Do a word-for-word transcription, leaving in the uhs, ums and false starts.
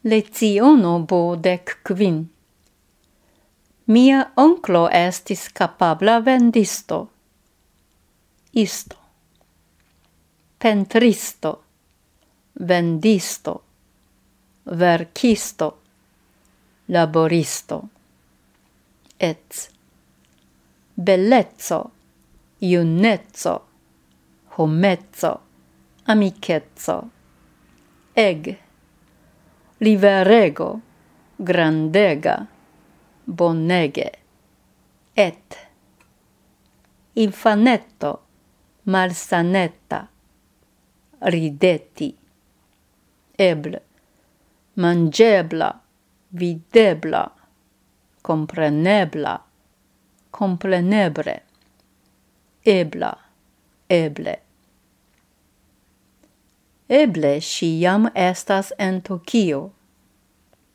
Leciono bo dec quin. Mia onclo estis capabla vendisto. Isto. Pentristo. Vendisto. Verkisto. Laboristo. Et bellezzo, iunezzo, homezzo, amicezzo. Eg, liverego, grandega, bonege. Et infanetto, malsanetta, rideti. Eble, mangebla, videbla, comprenebla, comprenebre. Ebla, eble. Eble si jam estas en Tokio,